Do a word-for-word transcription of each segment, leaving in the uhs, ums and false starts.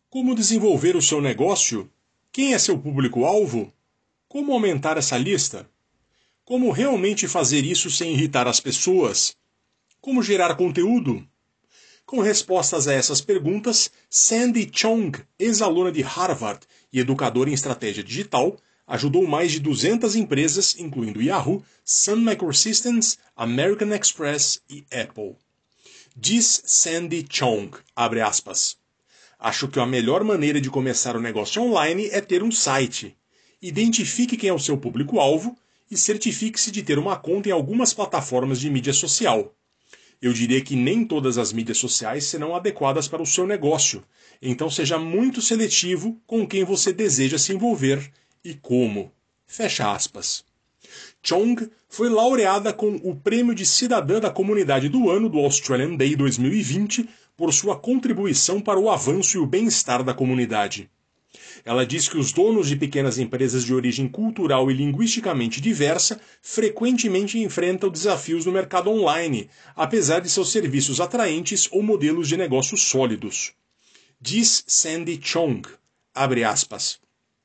Como desenvolver o seu negócio? Quem é seu público-alvo? Como aumentar essa lista? Como realmente fazer isso sem irritar as pessoas? Como gerar conteúdo? Com respostas a essas perguntas, Sandy Chong, ex-aluna de Harvard e educadora em estratégia digital, ajudou mais de duzentas empresas, incluindo Yahoo, Sun Microsystems, American Express e Apple. Diz Sandy Chong, abre aspas, acho que a melhor maneira de começar um negócio online é ter um site. Identifique quem é o seu público-alvo e certifique-se de ter uma conta em algumas plataformas de mídia social. Eu diria que nem todas as mídias sociais serão adequadas para o seu negócio, então seja muito seletivo com quem você deseja se envolver e como. Fecha aspas. Chong foi laureada com o Prêmio de Cidadã da Comunidade do Ano do Australian Day dois mil e vinte por sua contribuição para o avanço e o bem-estar da comunidade. Ela diz que os donos de pequenas empresas de origem cultural e linguisticamente diversa frequentemente enfrentam desafios no mercado online, apesar de seus serviços atraentes ou modelos de negócios sólidos. Diz Sandy Chong, abre aspas,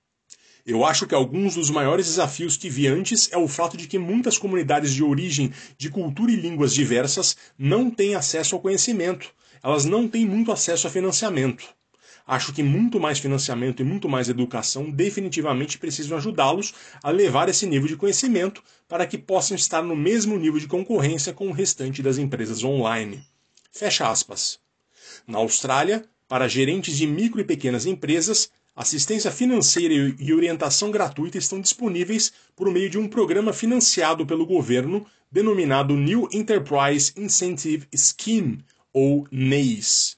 eu acho que alguns dos maiores desafios que vi antes é o fato de que muitas comunidades de origem de cultura e línguas diversas não têm acesso ao conhecimento, elas não têm muito acesso a financiamento. Acho que muito mais financiamento e muito mais educação definitivamente precisam ajudá-los a levar esse nível de conhecimento para que possam estar no mesmo nível de concorrência com o restante das empresas online. Fecha aspas. Na Austrália, para gerentes de micro e pequenas empresas, assistência financeira e orientação gratuita estão disponíveis por meio de um programa financiado pelo governo denominado New Enterprise Incentive Scheme, ou N E I S.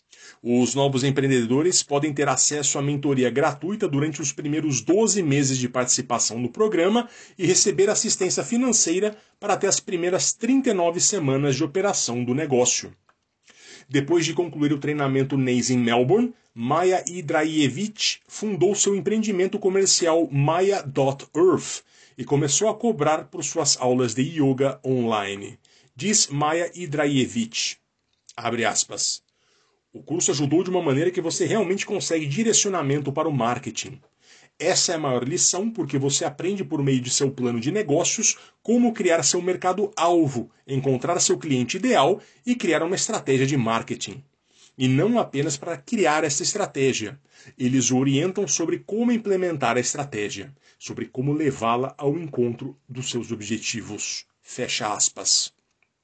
Os novos empreendedores podem ter acesso à mentoria gratuita durante os primeiros doze meses de participação no programa e receber assistência financeira para até as primeiras trinta e nove semanas de operação do negócio. Depois de concluir o treinamento N E I S em Melbourne, Maya Idraievich fundou seu empreendimento comercial Maya ponto earth e começou a cobrar por suas aulas de yoga online. Diz Maya Idraievich, abre aspas, o curso ajudou de uma maneira que você realmente consegue direcionamento para o marketing. Essa é a maior lição porque você aprende por meio de seu plano de negócios como criar seu mercado-alvo, encontrar seu cliente ideal e criar uma estratégia de marketing. E não apenas para criar essa estratégia. Eles o orientam sobre como implementar a estratégia, sobre como levá-la ao encontro dos seus objetivos. Fecha aspas.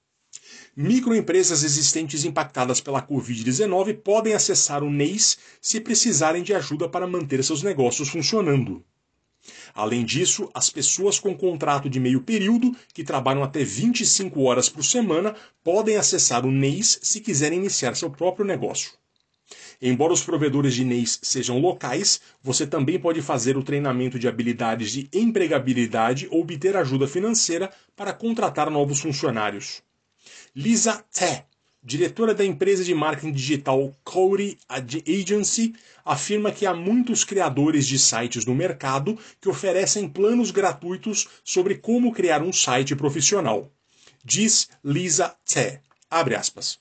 Microempresas existentes impactadas pela covid dezenove podem acessar o N E I S se precisarem de ajuda para manter seus negócios funcionando. Além disso, as pessoas com contrato de meio período, que trabalham até vinte e cinco horas por semana, podem acessar o N E I S se quiserem iniciar seu próprio negócio. Embora os provedores de N E I S sejam locais, você também pode fazer o treinamento de habilidades de empregabilidade ou obter ajuda financeira para contratar novos funcionários. Lisa Te, diretora da empresa de marketing digital Cody Agency, afirma que há muitos criadores de sites no mercado que oferecem planos gratuitos sobre como criar um site profissional. Diz Lisa Te, abre aspas.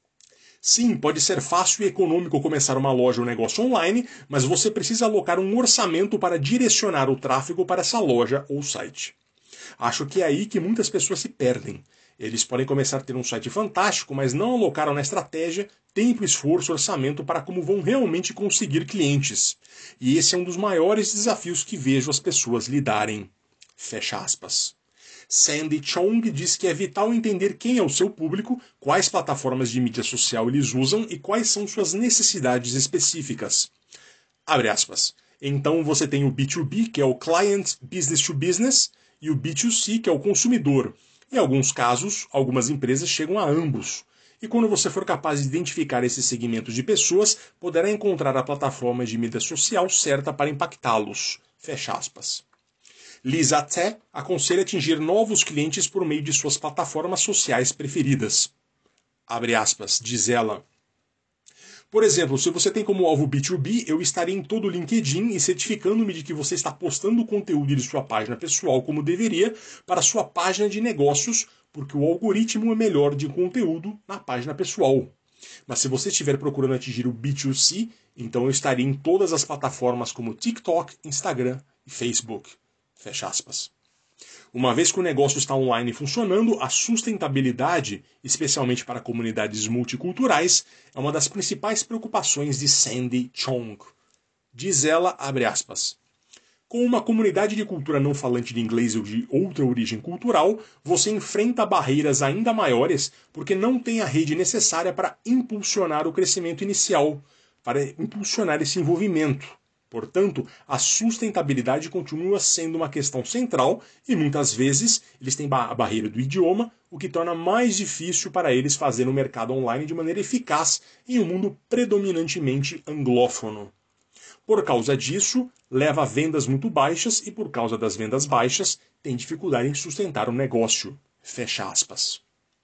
Sim, pode ser fácil e econômico começar uma loja ou negócio online, mas você precisa alocar um orçamento para direcionar o tráfego para essa loja ou site. Acho que é aí que muitas pessoas se perdem. Eles podem começar a ter um site fantástico, mas não alocaram na estratégia, tempo, esforço, orçamento para como vão realmente conseguir clientes. E esse é um dos maiores desafios que vejo as pessoas lidarem. Fecha aspas. Sandy Chong diz que é vital entender quem é o seu público, quais plataformas de mídia social eles usam e quais são suas necessidades específicas. Abre aspas. Então você tem o B dois B, que é o Client Business to Business, e o B dois C, que é o consumidor. Em alguns casos, algumas empresas chegam a ambos. E quando você for capaz de identificar esses segmentos de pessoas, poderá encontrar a plataforma de mídia social certa para impactá-los. Fecha aspas. Lisa Te aconselha atingir novos clientes por meio de suas plataformas sociais preferidas. Abre aspas, diz ela. Por exemplo, se você tem como alvo B dois B, eu estaria em todo o LinkedIn e certificando-me de que você está postando o conteúdo de sua página pessoal como deveria para sua página de negócios, porque o algoritmo é melhor de conteúdo na página pessoal. Mas se você estiver procurando atingir o B dois C, então eu estaria em todas as plataformas como TikTok, Instagram e Facebook. Fecha aspas. Uma vez que o negócio está online funcionando, a sustentabilidade, especialmente para comunidades multiculturais, é uma das principais preocupações de Sandy Chong. Diz ela, abre aspas, com uma comunidade de cultura não falante de inglês ou de outra origem cultural, você enfrenta barreiras ainda maiores porque não tem a rede necessária para impulsionar o crescimento inicial, para impulsionar esse envolvimento. Portanto, a sustentabilidade continua sendo uma questão central e muitas vezes eles têm a barreira do idioma, o que torna mais difícil para eles fazerem o mercado online de maneira eficaz em um mundo predominantemente anglófono. Por causa disso, leva a vendas muito baixas e por causa das vendas baixas, tem dificuldade em sustentar o negócio. Fecha aspas.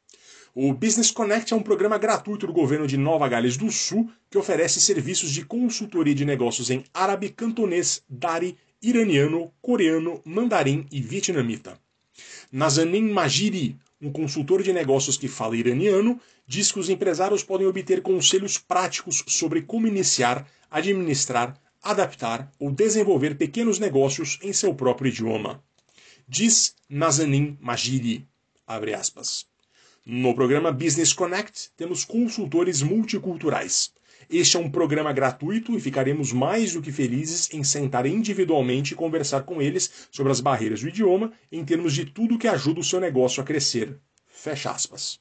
O Business Connect é um programa gratuito do governo de Nova Gales do Sul que oferece serviços de consultoria de negócios em árabe, cantonês, dari, iraniano, coreano, mandarim e vietnamita. Nazanin Majiri, um consultor de negócios que fala iraniano, diz que os empresários podem obter conselhos práticos sobre como iniciar, administrar, adaptar ou desenvolver pequenos negócios em seu próprio idioma. Diz Nazanin Majiri, abre aspas. No programa Business Connect, temos consultores multiculturais. Este é um programa gratuito e ficaremos mais do que felizes em sentar individualmente e conversar com eles sobre as barreiras do idioma em termos de tudo que ajuda o seu negócio a crescer. Fecha aspas.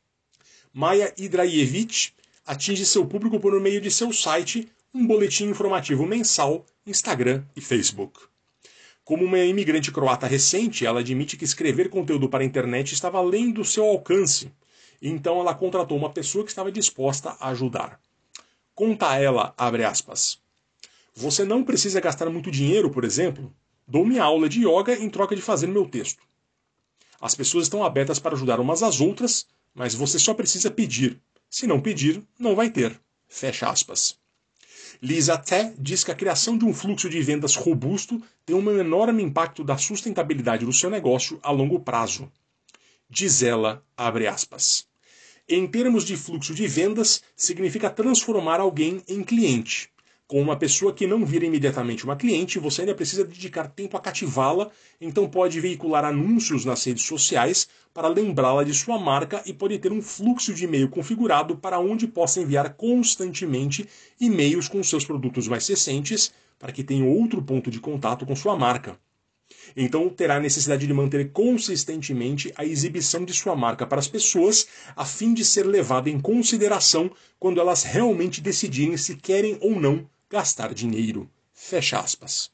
Maya Idraievich atinge seu público por meio de seu site, um boletim informativo mensal, Instagram e Facebook. Como uma imigrante croata recente, ela admite que escrever conteúdo para a internet estava além do seu alcance. Então ela contratou uma pessoa que estava disposta a ajudar. Conta ela, abre aspas. Você não precisa gastar muito dinheiro, por exemplo. Dou minha aula de yoga em troca de fazer meu texto. As pessoas estão abertas para ajudar umas às outras, mas você só precisa pedir. Se não pedir, não vai ter. Fecha aspas. Lisa Té diz que a criação de um fluxo de vendas robusto tem um enorme impacto da sustentabilidade do seu negócio a longo prazo. Diz ela, abre aspas, em termos de fluxo de vendas, significa transformar alguém em cliente. Com uma pessoa que não vira imediatamente uma cliente, você ainda precisa dedicar tempo a cativá-la, então pode veicular anúncios nas redes sociais para lembrá-la de sua marca e pode ter um fluxo de e-mail configurado para onde possa enviar constantemente e-mails com seus produtos mais recentes para que tenha outro ponto de contato com sua marca. Então terá necessidade de manter consistentemente a exibição de sua marca para as pessoas, a fim de ser levada em consideração quando elas realmente decidirem se querem ou não gastar dinheiro. Fecha aspas.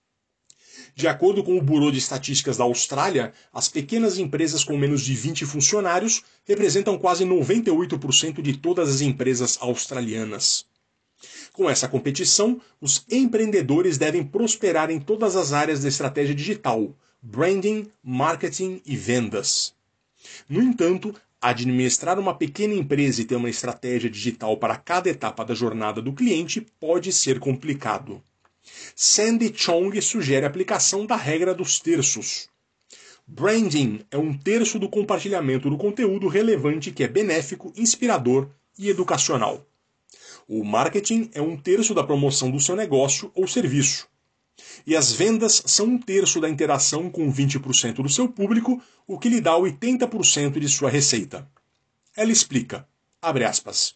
De acordo com o Bureau de Estatísticas da Austrália, as pequenas empresas com menos de vinte funcionários representam quase noventa e oito por cento de todas as empresas australianas. Com essa competição, os empreendedores devem prosperar em todas as áreas da estratégia digital, branding, marketing e vendas. No entanto, administrar uma pequena empresa e ter uma estratégia digital para cada etapa da jornada do cliente pode ser complicado. Sandy Chong sugere a aplicação da regra dos terços. Branding é um terço do compartilhamento do conteúdo relevante que é benéfico, inspirador e educacional. O marketing é um terço da promoção do seu negócio ou serviço. E as vendas são um terço da interação com vinte por cento do seu público, o que lhe dá oitenta por cento de sua receita. Ela explica, abre aspas,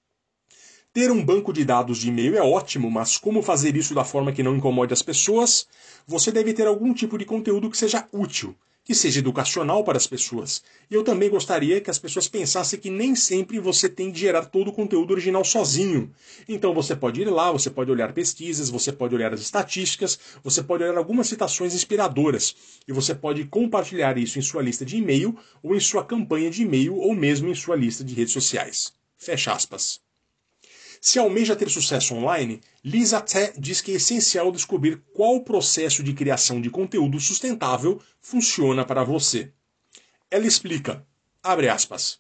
ter um banco de dados de e-mail é ótimo, mas como fazer isso da forma que não incomode as pessoas? Você deve ter algum tipo de conteúdo que seja útil, que seja educacional para as pessoas. E eu também gostaria que as pessoas pensassem que nem sempre você tem de gerar todo o conteúdo original sozinho. Então você pode ir lá, você pode olhar pesquisas, você pode olhar as estatísticas, você pode olhar algumas citações inspiradoras. E você pode compartilhar isso em sua lista de e-mail, ou em sua campanha de e-mail, ou mesmo em sua lista de redes sociais. Fecha aspas. Se almeja ter sucesso online, Lisa Té diz que é essencial descobrir qual processo de criação de conteúdo sustentável funciona para você. Ela explica, abre aspas,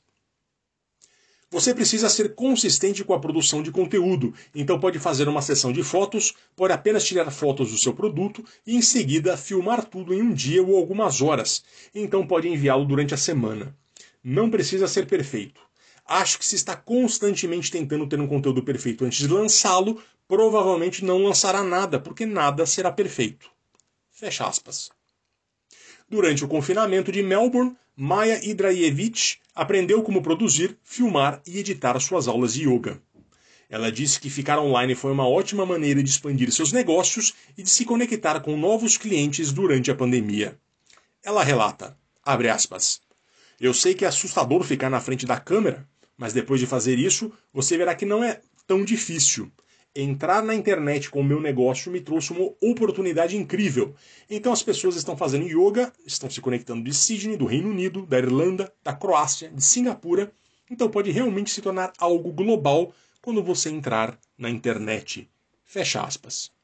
você precisa ser consistente com a produção de conteúdo, então pode fazer uma sessão de fotos, pode apenas tirar fotos do seu produto e em seguida filmar tudo em um dia ou algumas horas, então pode enviá-lo durante a semana. Não precisa ser perfeito. Acho que se está constantemente tentando ter um conteúdo perfeito antes de lançá-lo, provavelmente não lançará nada, porque nada será perfeito. Fecha aspas. Durante o confinamento de Melbourne, Maya Idrajevich aprendeu como produzir, filmar e editar suas aulas de yoga. Ela disse que ficar online foi uma ótima maneira de expandir seus negócios e de se conectar com novos clientes durante a pandemia. Ela relata, abre aspas, eu sei que é assustador ficar na frente da câmera, mas depois de fazer isso, você verá que não é tão difícil. Entrar na internet com o meu negócio me trouxe uma oportunidade incrível. Então as pessoas estão fazendo yoga, estão se conectando de Sydney, do Reino Unido, da Irlanda, da Croácia, de Singapura. Então pode realmente se tornar algo global quando você entrar na internet. Fecha aspas.